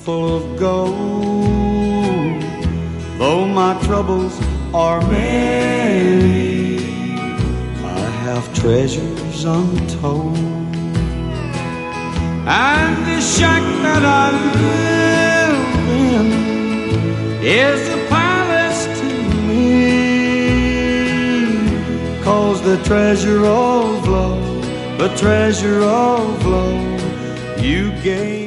full of gold. Though my troubles are many, I have treasures untold. And this shack that I live in is a palace to me, 'cause the treasure of love, the treasure of love you gave